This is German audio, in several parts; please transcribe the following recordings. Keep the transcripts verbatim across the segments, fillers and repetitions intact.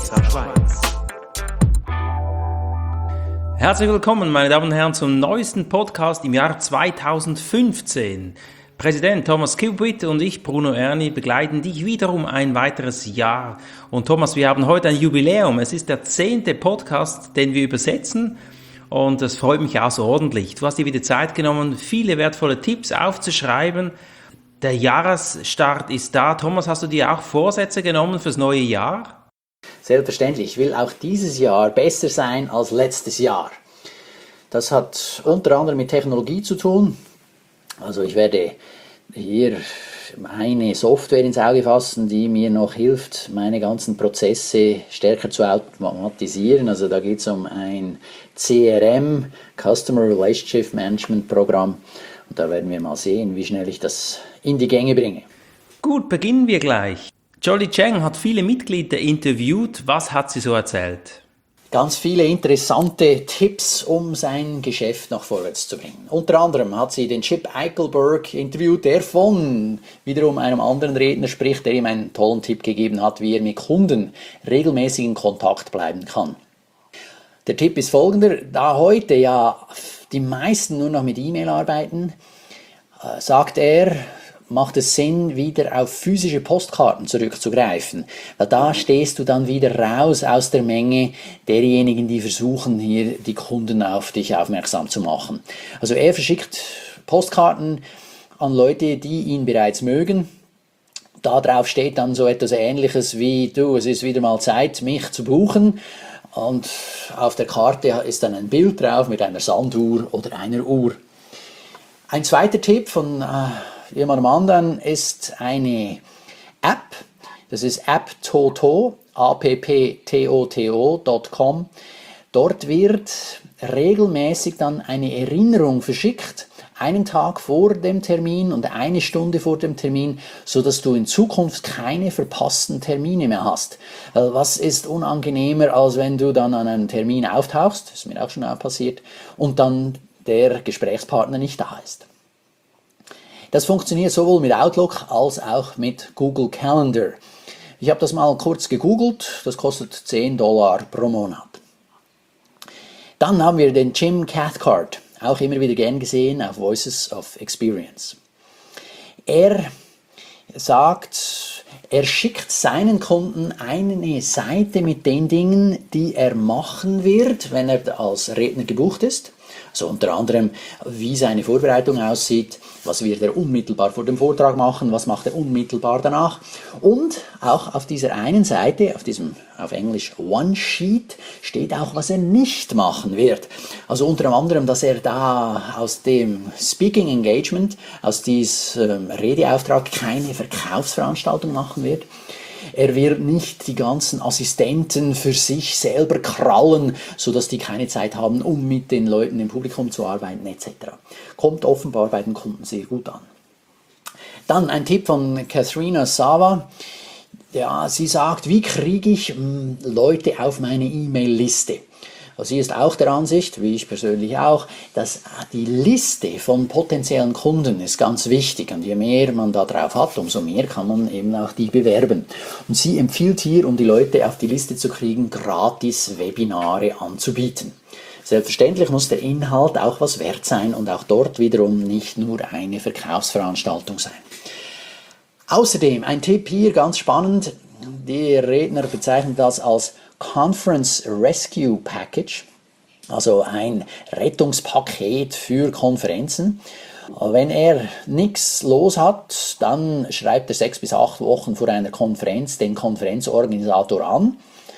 P S A Schweiz. Herzlich willkommen, meine Damen und Herren, zum neuesten Podcast im Jahr zweitausendfünfzehn. Präsident Thomas Kipwith und ich, Bruno Erni, begleiten dich wiederum ein weiteres Jahr. Und Thomas, wir haben heute ein Jubiläum. Es ist der zehnte Podcast, den wir übersetzen. Und das freut mich außerordentlich. Du hast dir wieder Zeit genommen, viele wertvolle Tipps aufzuschreiben. Der Jahresstart ist da. Thomas, hast du dir auch Vorsätze genommen fürs neue Jahr? Selbstverständlich. Ich will auch dieses Jahr besser sein als letztes Jahr. Das hat unter anderem mit Technologie zu tun. Also ich werde hier eine Software ins Auge fassen, die mir noch hilft, meine ganzen Prozesse stärker zu automatisieren. Also da geht es um ein C R M, Customer Relationship Management Programm. Und da werden wir mal sehen, wie schnell ich das in die Gänge bringe. Gut, beginnen wir gleich. Jolie Cheng hat viele Mitglieder interviewt. Was hat sie so erzählt? Ganz viele interessante Tipps, um sein Geschäft noch vorwärts zu bringen. Unter anderem hat sie den Chip Eichelberg interviewt, der von wiederum einem anderen Redner spricht, der ihm einen tollen Tipp gegeben hat, wie er mit Kunden regelmäßig in Kontakt bleiben kann. Der Tipp ist folgender: Da heute ja die meisten nur noch mit E-Mail arbeiten, sagt er, macht es Sinn, wieder auf physische Postkarten zurückzugreifen. Weil da stehst du dann wieder raus aus der Menge derjenigen, die versuchen, hier die Kunden auf dich aufmerksam zu machen. Also er verschickt Postkarten an Leute, die ihn bereits mögen. Da drauf steht dann so etwas Ähnliches wie: Du, es ist wieder mal Zeit, mich zu buchen. Und auf der Karte ist dann ein Bild drauf mit einer Sanduhr oder einer Uhr. Ein zweiter Tipp von äh, jemandem anderen ist eine App. Das ist apptoto, A P P T O T O Punkt com. Dort wird regelmäßig dann eine Erinnerung verschickt, einen Tag vor dem Termin und eine Stunde vor dem Termin, sodass du in Zukunft keine verpassten Termine mehr hast. Was ist unangenehmer, als wenn du dann an einem Termin auftauchst, das ist mir auch schon passiert, und dann der Gesprächspartner nicht da ist. Das funktioniert sowohl mit Outlook als auch mit Google Calendar. Ich habe das mal kurz gegoogelt, das kostet zehn Dollar pro Monat. Dann haben wir den Jim Cathcart, auch immer wieder gern gesehen auf Voices of Experience. Er sagt, er schickt seinen Kunden eine Seite mit den Dingen, die er machen wird, wenn er als Redner gebucht ist. Also unter anderem, wie seine Vorbereitung aussieht, was wird er unmittelbar vor dem Vortrag machen, was macht er unmittelbar danach. Und auch auf dieser einen Seite, auf diesem auf Englisch One Sheet, steht auch, was er nicht machen wird. Also unter anderem, dass er da aus dem Speaking Engagement, aus diesem Redeauftrag keine Verkaufsveranstaltung machen wird. Er wird nicht die ganzen Assistenten für sich selber krallen, sodass die keine Zeit haben, um mit den Leuten im Publikum zu arbeiten et cetera. Kommt offenbar bei den Kunden sehr gut an. Dann ein Tipp von Katharina Sava. Ja, sie sagt, wie kriege ich mh, Leute auf meine E-Mail-Liste? Also sie ist auch der Ansicht, wie ich persönlich auch, dass die Liste von potenziellen Kunden ist ganz wichtig. Und je mehr man da drauf hat, umso mehr kann man eben auch die bewerben. Und sie empfiehlt hier, um die Leute auf die Liste zu kriegen, gratis Webinare anzubieten. Selbstverständlich muss der Inhalt auch was wert sein und auch dort wiederum nicht nur eine Verkaufsveranstaltung sein. Außerdem ein Tipp hier, ganz spannend, der Redner bezeichnet das als Conference Rescue Package, also ein Rettungspaket für Konferenzen. Wenn er nichts los hat, dann schreibt er sechs bis acht Wochen vor einer Konferenz den Konferenzorganisator an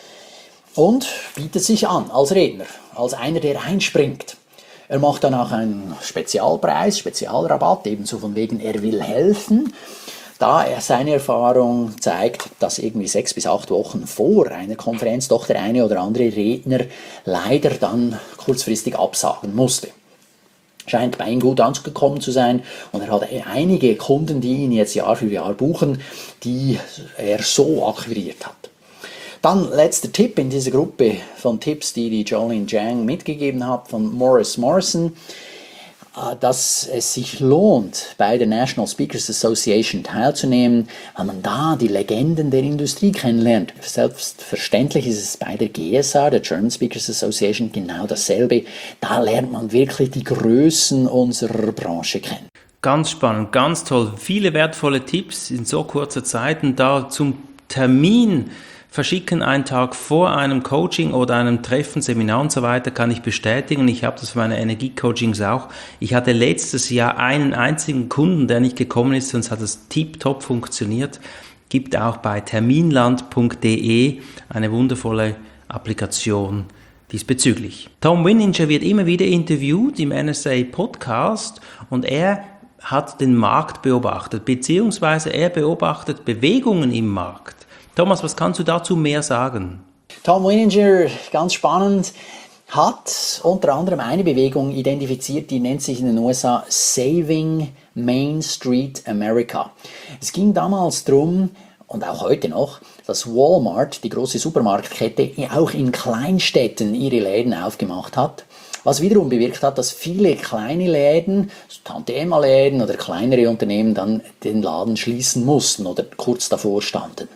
und bietet sich an als Redner, als einer, der einspringt. Er macht dann auch einen Spezialpreis, Spezialrabatt, ebenso von wegen, er will helfen. Da er seine Erfahrung zeigt, dass irgendwie sechs bis acht Wochen vor einer Konferenz doch der eine oder andere Redner leider dann kurzfristig absagen musste. Scheint bei ihm gut angekommen zu sein und er hat einige Kunden, die ihn jetzt Jahr für Jahr buchen, die er so akquiriert hat. Dann letzter Tipp in dieser Gruppe von Tipps, die die Jolie Cheng mitgegeben hat, von Morris Morrison. dass es sich lohnt, bei der National Speakers Association teilzunehmen, weil man da die Legenden der Industrie kennenlernt. Selbstverständlich ist es bei der G S A, der German Speakers Association, genau dasselbe. Da lernt man wirklich die Größen unserer Branche kennen. Ganz spannend, ganz toll. Viele wertvolle Tipps in so kurzer Zeit und da zum Termin verschicken einen Tag vor einem Coaching oder einem Treffen, Seminar und so weiter, kann ich bestätigen. Ich habe das für meine Energiecoachings auch. Ich hatte letztes Jahr einen einzigen Kunden, der nicht gekommen ist, sonst hat es tiptop funktioniert. Gibt auch bei terminland punkt de eine wundervolle Applikation diesbezüglich. Tom Winninger wird immer wieder interviewt im N S A Podcast und er hat den Markt beobachtet, beziehungsweise er beobachtet Bewegungen im Markt. Thomas, was kannst du dazu mehr sagen? Tom Winninger, ganz spannend, hat unter anderem eine Bewegung identifiziert, die nennt sich in den U S A Saving Main Street America. Es ging damals darum, und auch heute noch, dass Walmart, die große Supermarktkette, auch in Kleinstädten ihre Läden aufgemacht hat. Was wiederum bewirkt hat, dass viele kleine Läden, Tante-Emma-Läden oder kleinere Unternehmen dann den Laden schließen mussten oder kurz davor standen.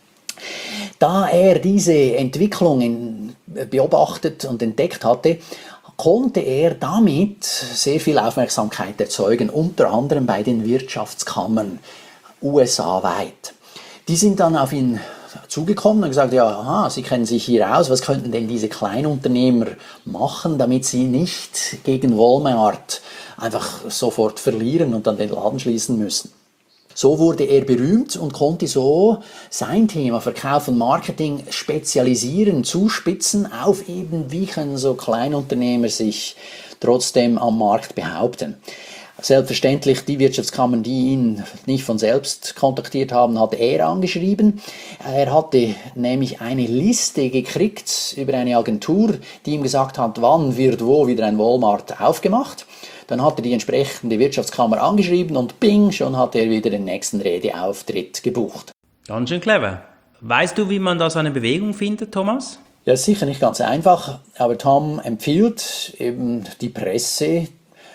Da er diese Entwicklungen beobachtet und entdeckt hatte, konnte er damit sehr viel Aufmerksamkeit erzeugen, unter anderem bei den Wirtschaftskammern U S A-weit. Die sind dann auf ihn zugekommen und gesagt, ja, aha, Sie kennen sich hier aus, was könnten denn diese Kleinunternehmer machen, damit sie nicht gegen Walmart einfach sofort verlieren und dann den Laden schließen müssen. So wurde er berühmt und konnte so sein Thema Verkauf und Marketing spezialisieren, zuspitzen auf eben, wie können so Kleinunternehmer sich trotzdem am Markt behaupten. Selbstverständlich, die Wirtschaftskammern, die ihn nicht von selbst kontaktiert haben, hat er angeschrieben. Er hatte nämlich eine Liste gekriegt über eine Agentur, die ihm gesagt hat, wann wird wo wieder ein Walmart aufgemacht. Dann hat er die entsprechende Wirtschaftskammer angeschrieben und bing, schon hat er wieder den nächsten Redeauftritt gebucht. Ganz schön clever. Weißt du, wie man da so eine Bewegung findet, Thomas? Ja, ist sicher nicht ganz einfach, aber Tom empfiehlt eben die Presse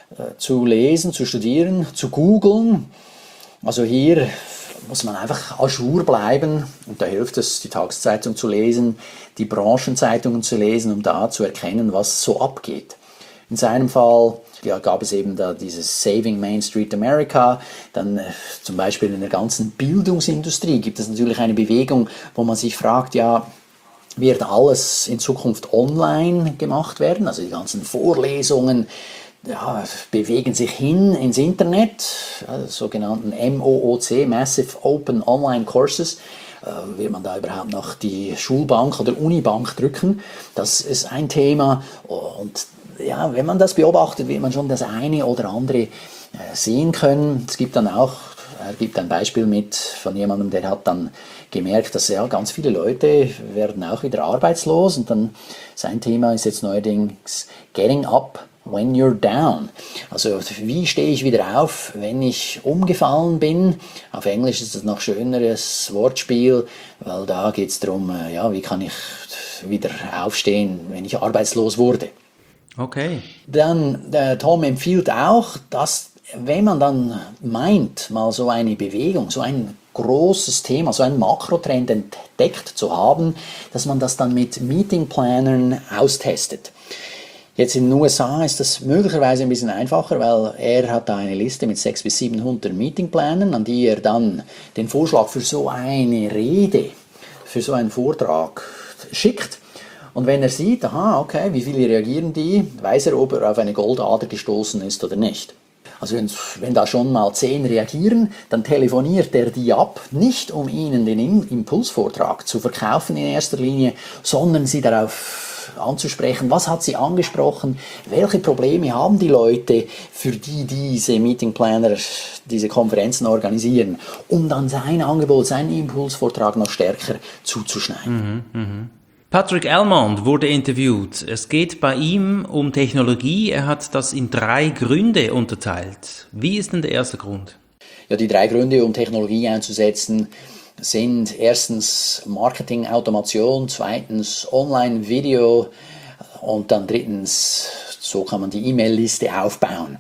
zu lesen, zu studieren, zu googeln. Also hier muss man einfach à jour bleiben und da hilft es, die Tageszeitung zu lesen, die Branchenzeitungen zu lesen, um da zu erkennen, was so abgeht. In seinem Fall ja, gab es eben da dieses Saving Main Street America, dann äh, zum Beispiel in der ganzen Bildungsindustrie gibt es natürlich eine Bewegung, wo man sich fragt, ja, wird alles in Zukunft online gemacht werden, also die ganzen Vorlesungen, ja, bewegen sich hin ins Internet, also sogenannten M O O C, Massive Open Online Courses. Äh, will man da überhaupt noch die Schulbank oder Unibank drücken? Das ist ein Thema. Und ja, wenn man das beobachtet, wird man schon das eine oder andere äh, sehen können. Es gibt dann auch, er gibt ein Beispiel mit von jemandem, der hat dann gemerkt, dass ja ganz viele Leute werden auch wieder arbeitslos und dann sein Thema ist jetzt neuerdings Getting Up when you're down. Also wie stehe ich wieder auf, wenn ich umgefallen bin? Auf Englisch ist das noch schöneres Wortspiel, weil da geht es darum, ja, wie kann ich wieder aufstehen, wenn ich arbeitslos wurde. Okay. Dann, der Tom empfiehlt auch, dass wenn man dann meint, mal so eine Bewegung, so ein großes Thema, so einen Makrotrend entdeckt zu haben, dass man das dann mit Meetingplanern austestet. Jetzt in den U S A ist das möglicherweise ein bisschen einfacher, weil er hat da eine Liste mit sechshundert bis siebenhundert Meetingplanern, an die er dann den Vorschlag für so eine Rede, für so einen Vortrag schickt. Und wenn er sieht, aha, okay, wie viele reagieren die, weiß er, ob er auf eine Goldader gestoßen ist oder nicht. Also wenn, wenn da schon mal zehn reagieren, dann telefoniert er die ab, nicht um ihnen den Impulsvortrag zu verkaufen in erster Linie, sondern sie darauf anzusprechen, was hat sie angesprochen, welche Probleme haben die Leute, für die diese Meetingplaner diese Konferenzen organisieren, um dann sein Angebot, seinen Impulsvortrag noch stärker zuzuschneiden. Mhm, mh. Patrick Almond wurde interviewt. Es geht bei ihm um Technologie. Er hat das in drei Gründe unterteilt. Wie ist denn der erste Grund? Ja, die drei Gründe, um Technologie einzusetzen, sind erstens Marketing-Automation, zweitens Online-Video und dann drittens, so kann man die E-Mail-Liste aufbauen.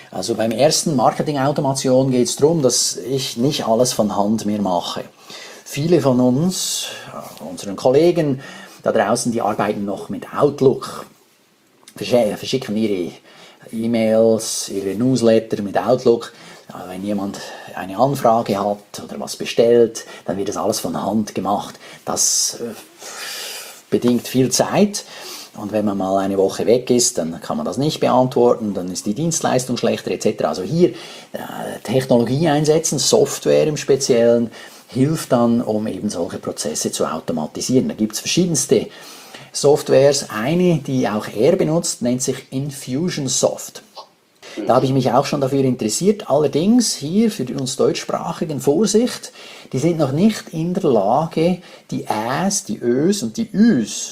Also beim ersten Marketing-Automation geht es darum, dass ich nicht alles von Hand mehr mache. Viele von uns, unseren Kollegen da draußen, die arbeiten noch mit Outlook, verschicken ihre E-Mails, ihre Newsletter mit Outlook. Wenn jemand eine Anfrage hat oder was bestellt, dann wird das alles von Hand gemacht. Das bedingt viel Zeit. Und wenn man mal eine Woche weg ist, dann kann man das nicht beantworten, dann ist die Dienstleistung schlechter et cetera. Also hier äh, Technologie einsetzen, Software im Speziellen, hilft dann, um eben solche Prozesse zu automatisieren. Da gibt es verschiedenste Softwares. Eine, die auch er benutzt, nennt sich Infusionsoft. Da habe ich mich auch schon dafür interessiert. Allerdings hier für uns Deutschsprachigen Vorsicht, die sind noch nicht in der Lage, die Äs, die Ös und die Üs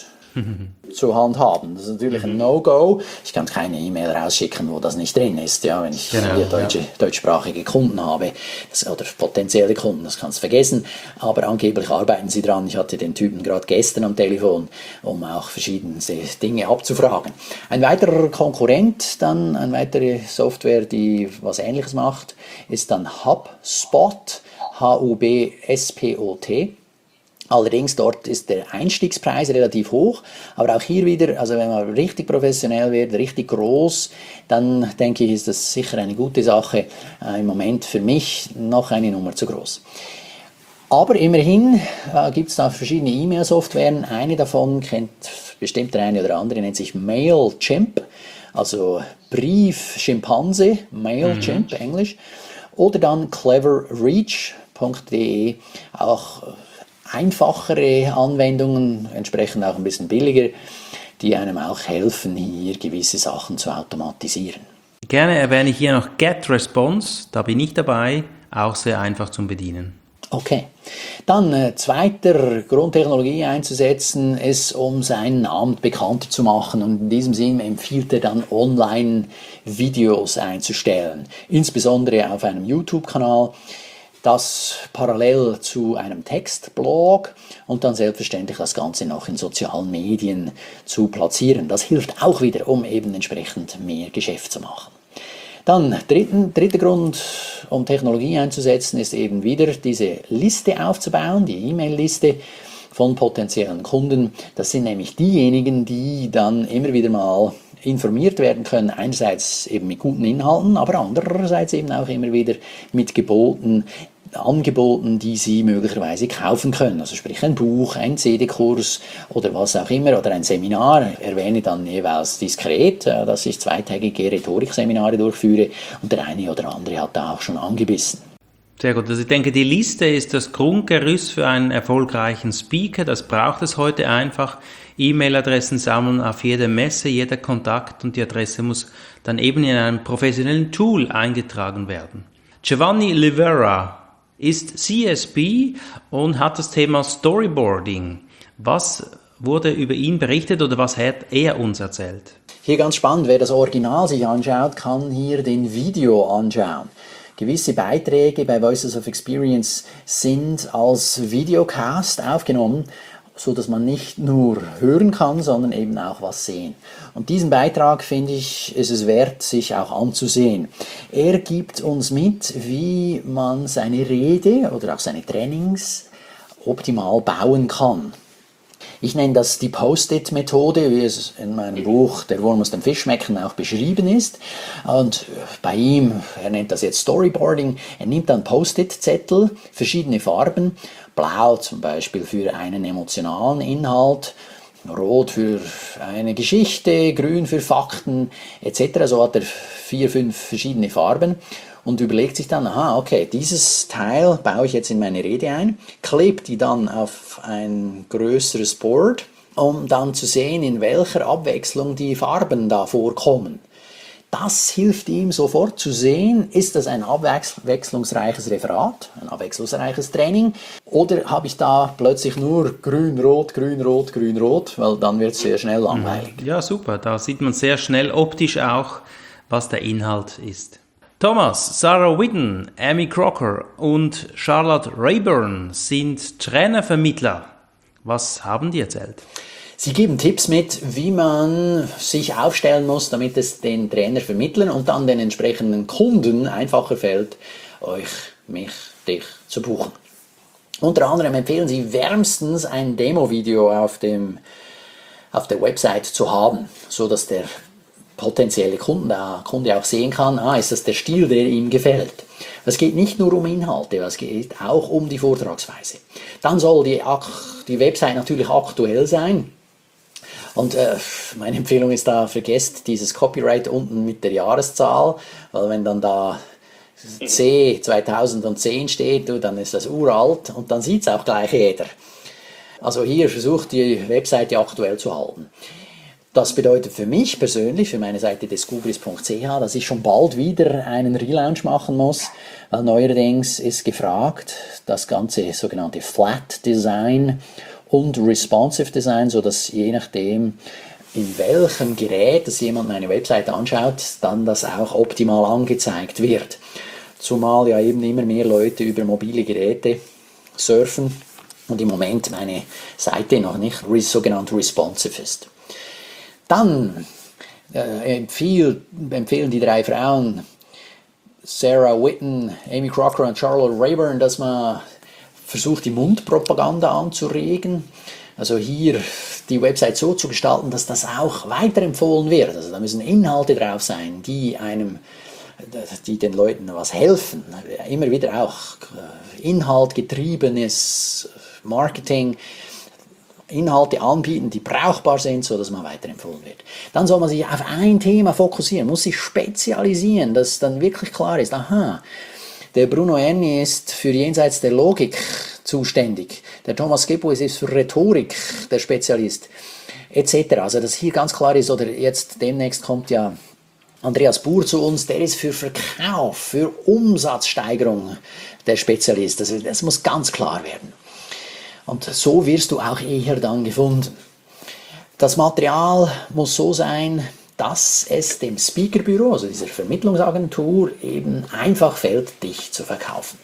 zu handhaben. Das ist natürlich ein No-Go. Ich kann keine E-Mail rausschicken, wo das nicht drin ist, ja, wenn ich genau, hier deutsche, ja. deutschsprachige Kunden habe das, oder potenzielle Kunden, das kannst du vergessen. Aber angeblich arbeiten sie dran. Ich hatte den Typen gerade gestern am Telefon, um auch verschiedenste Dinge abzufragen. Ein weiterer Konkurrent, dann eine weitere Software, die was Ähnliches macht, ist dann HubSpot, H U B S P O T. Allerdings dort ist der Einstiegspreis relativ hoch, aber auch hier wieder, also wenn man richtig professionell wird, richtig groß, dann denke ich, ist das sicher eine gute Sache. Äh, im Moment für mich noch eine Nummer zu groß. Aber immerhin äh, gibt es da verschiedene E-Mail-Softwaren. Eine davon kennt bestimmt der eine oder andere, nennt sich Mailchimp, also Brief-Schimpanse, Mailchimp, mhm. Englisch. Oder dann cleverreach punkt de, auch einfachere Anwendungen, entsprechend auch ein bisschen billiger, die einem auch helfen, hier gewisse Sachen zu automatisieren. Gerne erwähne ich hier noch GetResponse, da bin ich dabei, auch sehr einfach zum Bedienen. Okay, dann äh, zweiter Grundtechnologie einzusetzen, ist, um seinen Namen bekannter zu machen, und in diesem Sinne empfiehlt er dann Online-Videos einzustellen, insbesondere auf einem YouTube-Kanal. Das parallel zu einem Textblog und dann selbstverständlich das Ganze noch in sozialen Medien zu platzieren. Das hilft auch wieder, um eben entsprechend mehr Geschäft zu machen. Dann dritten, dritter Grund, um Technologie einzusetzen, ist eben wieder diese Liste aufzubauen, die E-Mail-Liste von potenziellen Kunden. Das sind nämlich diejenigen, die dann immer wieder mal informiert werden können, einerseits eben mit guten Inhalten, aber andererseits eben auch immer wieder mit Geboten, Angeboten, die Sie möglicherweise kaufen können. Also sprich ein Buch, ein C D-Kurs oder was auch immer oder ein Seminar. Ich erwähne dann jeweils diskret, dass ich zweitägige Rhetorikseminare durchführe, und der eine oder andere hat da auch schon angebissen. Sehr gut. Also ich denke, die Liste ist das Grundgerüst für einen erfolgreichen Speaker. Das braucht es heute einfach. E-Mail-Adressen sammeln auf jeder Messe, jeder Kontakt, und die Adresse muss dann eben in einem professionellen Tool eingetragen werden. Giovanni Livera ist C S P und hat das Thema Storyboarding. Was wurde über ihn berichtet oder was hat er uns erzählt? Hier ganz spannend, wer das Original sich anschaut, kann hier den Video anschauen. Gewisse Beiträge bei Voices of Experience sind als Videocast aufgenommen, so dass man nicht nur hören kann, sondern eben auch was sehen. Und diesen Beitrag, finde ich, ist es wert, sich auch anzusehen. Er gibt uns mit, wie man seine Rede oder auch seine Trainings optimal bauen kann. Ich nenne das die Post-it-Methode, wie es in meinem Buch Der Wurm muss dem Fisch schmecken auch beschrieben ist. Und bei ihm, er nennt das jetzt Storyboarding, er nimmt dann Post-it-Zettel, verschiedene Farben, blau zum Beispiel für einen emotionalen Inhalt, rot für eine Geschichte, grün für Fakten et cetera. So hat er vier, fünf verschiedene Farben. Und überlegt sich dann, aha, okay, dieses Teil baue ich jetzt in meine Rede ein, klebt die dann auf ein größeres Board, um dann zu sehen, in welcher Abwechslung die Farben da vorkommen. Das hilft ihm sofort zu sehen, ist das ein abwechslungsreiches Referat, ein abwechslungsreiches Training, oder habe ich da plötzlich nur grün, rot, grün, rot, grün, rot, weil dann wird es sehr schnell langweilig. Ja, super, da sieht man sehr schnell optisch auch, was der Inhalt ist. Thomas, Sarah Whitten, Amy Crocker und Charlotte Rayburn sind Trainervermittler. Was haben die erzählt? Sie geben Tipps mit, wie man sich aufstellen muss, damit es den Trainer vermitteln und dann den entsprechenden Kunden einfacher fällt, euch, mich, dich zu buchen. Unter anderem empfehlen Sie wärmstens ein Demo-Video auf dem, auf der Website zu haben, so dass der potenzielle Kunde, der Kunde auch sehen kann, ah, ist das der Stil, der ihm gefällt. Es geht nicht nur um Inhalte, es geht auch um die Vortragsweise. Dann soll die, die Website natürlich aktuell sein. Und äh, meine Empfehlung ist da, vergesst dieses Copyright unten mit der Jahreszahl, weil wenn dann da C zweitausendzehn steht, dann ist das uralt und dann sieht es auch gleich jeder. Also hier versucht die Webseite aktuell zu halten. Das bedeutet für mich persönlich, für meine Seite descubris punkt c h, dass ich schon bald wieder einen Relaunch machen muss, weil neuerdings ist gefragt, das ganze sogenannte Flat Design und Responsive Design, so dass je nachdem, in welchem Gerät das jemand meine Webseite anschaut, dann das auch optimal angezeigt wird. Zumal ja eben immer mehr Leute über mobile Geräte surfen und im Moment meine Seite noch nicht sogenannt responsive ist. Dann äh, empfiehlt, empfehlen die drei Frauen, Sarah Whitten, Amy Crocker und Charlotte Rayburn, dass man versucht, die Mundpropaganda anzuregen. Also hier die Website so zu gestalten, dass das auch weiterempfohlen wird. Also da müssen Inhalte drauf sein, die einem, die den Leuten was helfen. Immer wieder auch inhaltgetriebenes Marketing, Inhalte anbieten, die brauchbar sind, so dass man weiterempfohlen wird. Dann soll man sich auf ein Thema fokussieren, muss sich spezialisieren, dass dann wirklich klar ist, aha, der Bruno Erni ist für Jenseits der Logik zuständig, der Thomas Skipwith ist für Rhetorik der Spezialist, et cetera. Also dass hier ganz klar ist, oder jetzt demnächst kommt ja Andreas Buhr zu uns, der ist für Verkauf, für Umsatzsteigerung der Spezialist. Also das muss ganz klar werden. Und so wirst du auch eher dann gefunden. Das Material muss so sein, dass es dem Speakerbüro, also dieser Vermittlungsagentur, eben einfach fällt, dich zu verkaufen.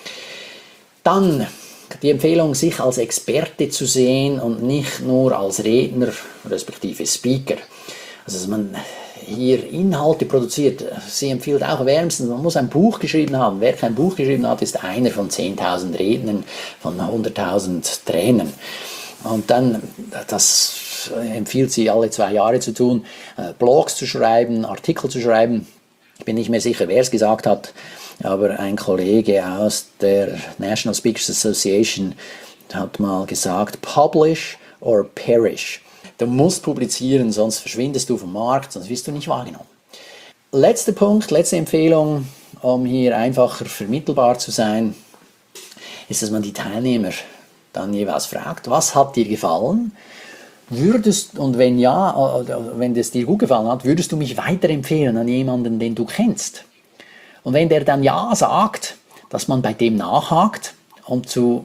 Dann die Empfehlung, sich als Experte zu sehen und nicht nur als Redner, respektive Speaker. Also dass man hier Inhalte produziert. Sie empfiehlt auch wärmstens, man muss ein Buch geschrieben haben. Wer kein Buch geschrieben hat, ist einer von zehntausend Rednern, von hunderttausend Trainern. Und dann, das empfiehlt sie alle zwei Jahre zu tun, Blogs zu schreiben, Artikel zu schreiben. Ich bin nicht mehr sicher, wer es gesagt hat, aber ein Kollege aus der National Speakers Association hat mal gesagt, publish or perish. Du musst publizieren, sonst verschwindest du vom Markt, sonst wirst du nicht wahrgenommen. Letzter Punkt, letzte Empfehlung, um hier einfacher vermittelbar zu sein, ist, dass man die Teilnehmer dann jeweils fragt, was hat dir gefallen? Würdest, und wenn ja, wenn es dir gut gefallen hat, würdest du mich weiterempfehlen an jemanden, den du kennst? Und wenn der dann ja sagt, dass man bei dem nachhakt, um zu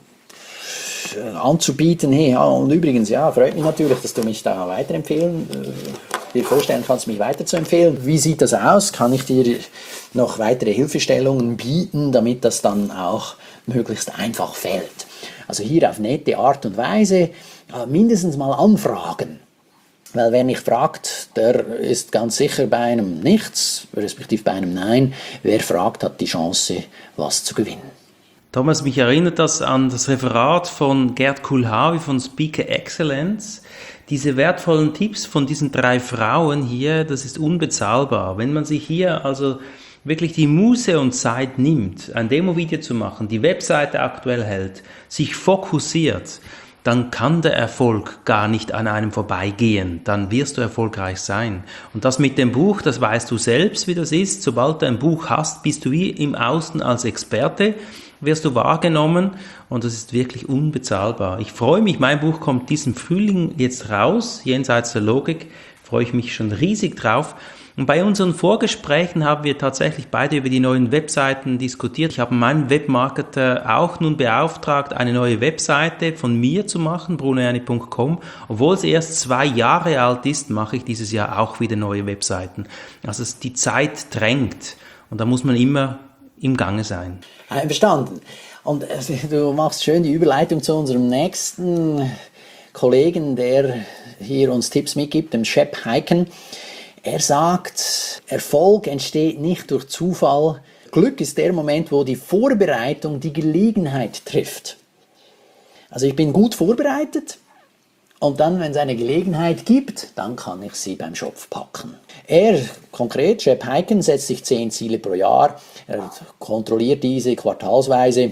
anzubieten, hey, ja, und übrigens, ja, freut mich natürlich, dass du mich da weiterempfehlen, äh, dir vorstellen kannst, mich weiterzuempfehlen. Wie sieht das aus? Kann ich dir noch weitere Hilfestellungen bieten, damit das dann auch möglichst einfach fällt? Also hier auf nette Art und Weise äh, mindestens mal anfragen. Weil wer nicht fragt, der ist ganz sicher bei einem Nichts, respektive bei einem Nein. Wer fragt, hat die Chance, was zu gewinnen. Thomas, mich erinnert das an das Referat von Gerd Kulhavi von Speaker Excellence. Diese wertvollen Tipps von diesen drei Frauen hier, das ist unbezahlbar. Wenn man sich hier also wirklich die Muße und Zeit nimmt, ein Demo-Video zu machen, die Webseite aktuell hält, sich fokussiert, dann kann der Erfolg gar nicht an einem vorbeigehen. Dann wirst du erfolgreich sein. Und das mit dem Buch, das weißt du selbst, wie das ist. Sobald du ein Buch hast, bist du wie im Außen als Experte, wirst du wahrgenommen und das ist wirklich unbezahlbar. Ich freue mich, mein Buch kommt diesen Frühling jetzt raus, Jenseits der Logik, freue ich mich schon riesig drauf. Und bei unseren Vorgesprächen haben wir tatsächlich beide über die neuen Webseiten diskutiert. Ich habe meinen Webmarketer auch nun beauftragt, eine neue Webseite von mir zu machen, bruno erni punkt com. Obwohl es erst zwei Jahre alt ist, mache ich dieses Jahr auch wieder neue Webseiten. Also die Zeit drängt und da muss man immer im Gange sein. Verstanden. Und du machst schön die Überleitung zu unserem nächsten Kollegen, der hier uns Tipps mitgibt, dem Shep Hyken. Er sagt, Erfolg entsteht nicht durch Zufall. Glück ist der Moment, wo die Vorbereitung die Gelegenheit trifft. Also ich bin gut vorbereitet und dann, wenn es eine Gelegenheit gibt, dann kann ich sie beim Schopf packen. Er, konkret, Shep Hyken, setzt sich zehn Ziele pro Jahr, er kontrolliert diese quartalsweise.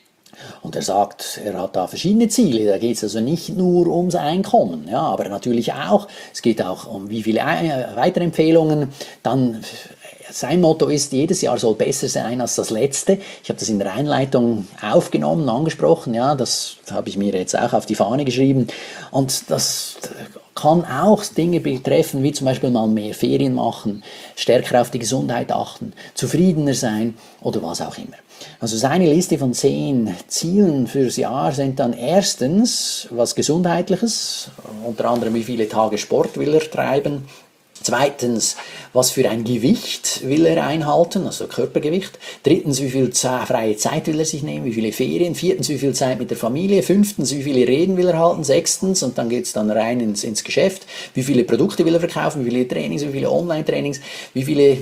Und er sagt, er hat da verschiedene Ziele. Da geht es also nicht nur ums Einkommen, ja, aber natürlich auch. Es geht auch um wie viele Weiterempfehlungen. Dann sein Motto ist, jedes Jahr soll besser sein als das letzte. Ich habe das in der Einleitung aufgenommen, angesprochen. Ja, das habe ich mir jetzt auch auf die Fahne geschrieben. Und das kann auch Dinge betreffen, wie zum Beispiel mal mehr Ferien machen, stärker auf die Gesundheit achten, zufriedener sein oder was auch immer. Also seine Liste von zehn Zielen fürs Jahr sind dann erstens was Gesundheitliches, unter anderem wie viele Tage Sport will er treiben. Zweitens, was für ein Gewicht will er einhalten, also Körpergewicht. Drittens, wie viel freie Zeit will er sich nehmen, wie viele Ferien. Viertens, wie viel Zeit mit der Familie. Fünftens, wie viele Reden will er halten. Sechstens, und dann geht es dann rein ins, ins Geschäft, wie viele Produkte will er verkaufen, wie viele Trainings, wie viele Online-Trainings, wie viele, äh,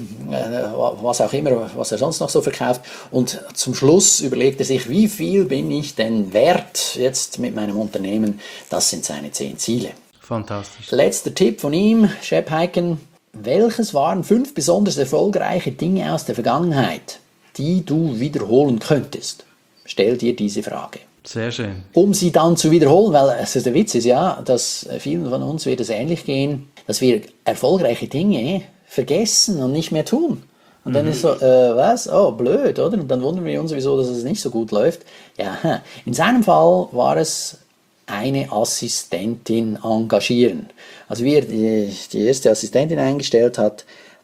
was auch immer, was er sonst noch so verkauft. Und zum Schluss überlegt er sich, wie viel bin ich denn wert jetzt mit meinem Unternehmen. Das sind seine zehn Ziele. Fantastisch. Letzter Tipp von ihm, Shep Hyken. Welches waren fünf besonders erfolgreiche Dinge aus der Vergangenheit, die du wiederholen könntest? Stell dir diese Frage. Sehr schön. Um sie dann zu wiederholen, weil also der Witz ist ja, dass vielen von uns wird es ähnlich gehen, dass wir erfolgreiche Dinge vergessen und nicht mehr tun. Und dann mhm. ist so, äh, was? Oh, blöd, oder? Und dann wundern wir uns, wieso dass es nicht so gut läuft. Ja, in seinem Fall war es eine Assistentin engagieren. Also wie er die, die erste Assistentin eingestellt hat,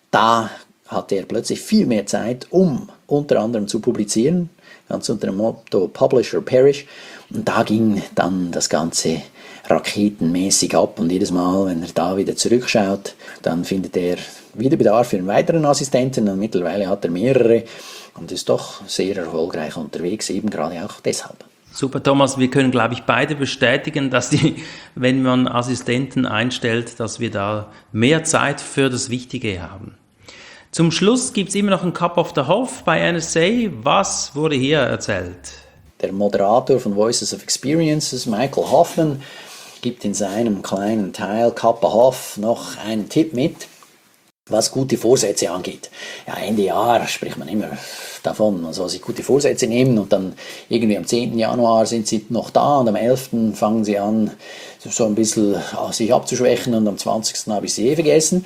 da hatte er plötzlich viel mehr Zeit, um unter anderem zu publizieren, ganz unter dem Motto Publish or Perish. Und da ging dann das Ganze raketenmäßig ab und jedes Mal, wenn er da wieder zurückschaut, dann findet er wieder Bedarf für einen weiteren Assistenten und mittlerweile hat er mehrere und ist doch sehr erfolgreich unterwegs, eben gerade auch deshalb. Super, Thomas. Wir können, glaube ich, beide bestätigen, dass die, wenn man Assistenten einstellt, dass wir da mehr Zeit für das Wichtige haben. Zum Schluss gibt es immer noch ein Cup of the Hof bei N S A. Was wurde hier erzählt? Der Moderator von Voices of Experiences, Michael Hoffman, gibt in seinem kleinen Teil Cup of Hof noch einen Tipp mit, was gute Vorsätze angeht. Ja, Ende Jahr spricht man immer davon, man soll sich gute Vorsätze nehmen und dann irgendwie am zehnten Januar sind sie noch da und am elften fangen sie an, so ein bisschen sich abzuschwächen und am zwanzigsten habe ich sie eh vergessen.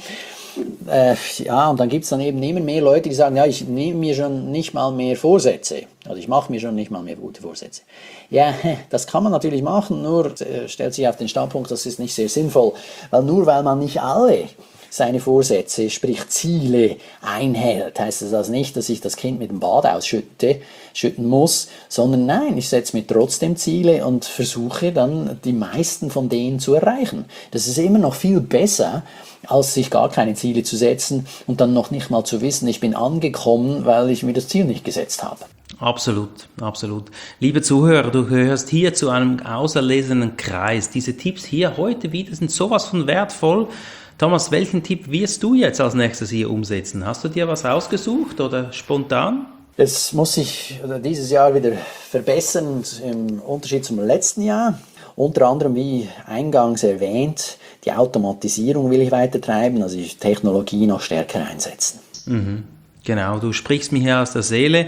Äh, ja, und dann gibt es dann eben immer mehr Leute, die sagen, ja, ich nehme mir schon nicht mal mehr Vorsätze. Also ich mache mir schon nicht mal mehr gute Vorsätze. Ja, das kann man natürlich machen, nur äh, stellt sich auf den Standpunkt, das ist nicht sehr sinnvoll. Weil nur weil man nicht alle seine Vorsätze, sprich Ziele, einhält, heißt das also nicht, dass ich das Kind mit dem Bad ausschütte, schütten muss, sondern nein, ich setze mir trotzdem Ziele und versuche dann die meisten von denen zu erreichen. Das ist immer noch viel besser, als sich gar keine Ziele zu setzen und dann noch nicht mal zu wissen, ich bin angekommen, weil ich mir das Ziel nicht gesetzt habe. Absolut, absolut. Liebe Zuhörer, du gehörst hier zu einem auserlesenen Kreis. Diese Tipps hier heute wieder sind sowas von wertvoll. Thomas, welchen Tipp wirst du jetzt als nächstes hier umsetzen? Hast du dir was ausgesucht oder spontan? Es muss sich dieses Jahr wieder verbessern im Unterschied zum letzten Jahr. Unter anderem, wie eingangs erwähnt, die Automatisierung will ich weiter treiben, also die Technologie noch stärker einsetzen. Mhm, genau, du sprichst mir hier aus der Seele.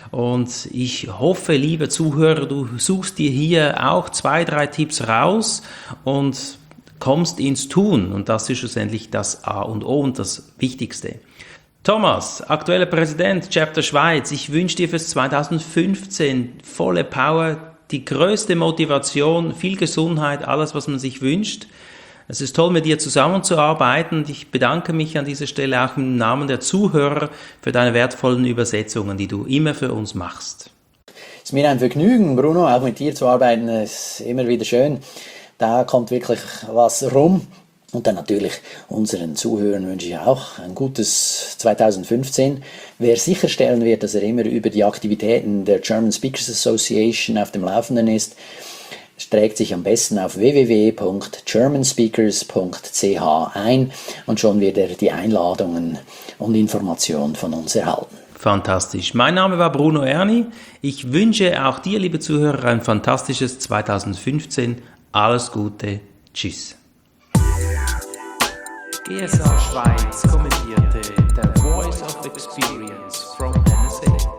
Und ich hoffe, liebe Zuhörer, du suchst dir hier auch zwei, drei Tipps raus und kommst ins Tun. Und das ist schlussendlich das A und O und das Wichtigste. Thomas, aktueller Präsident, Chapter Schweiz, ich wünsche dir fürs zwanzig fünfzehn volle Power, die größte Motivation, viel Gesundheit, alles, was man sich wünscht. Es ist toll, mit dir zusammenzuarbeiten und ich bedanke mich an dieser Stelle auch im Namen der Zuhörer für deine wertvollen Übersetzungen, die du immer für uns machst. Es ist mir ein Vergnügen, Bruno, auch mit dir zu arbeiten. Es ist immer wieder schön. Da kommt wirklich was rum. Und dann natürlich unseren Zuhörern wünsche ich auch ein gutes zwanzig fünfzehn. Wer sicherstellen wird, dass er immer über die Aktivitäten der German Speakers Association auf dem Laufenden ist, Es trägt sich am besten auf w w w punkt germanspeakers punkt c h ein und schon wird er die Einladungen und Informationen von uns erhalten. Fantastisch. Mein Name war Bruno Erni. Ich wünsche auch dir, liebe Zuhörer, ein fantastisches zweitausendfünfzehn. Alles Gute. Tschüss. G S A Schweiz kommentierte The Voice of Experience from N S A.